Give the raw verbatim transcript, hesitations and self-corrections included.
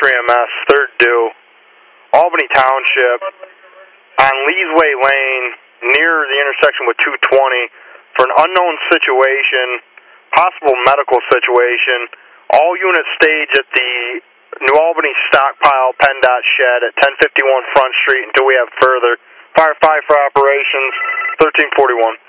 Metro E M S, third due, Albany Township, on Leesway Lane, near the intersection with two twenty, for an unknown situation, possible medical situation. All units stage at the New Albany Stockpile PennDOT shed at ten fifty-one Front Street until we have further. Fire five for operations, thirteen forty-one.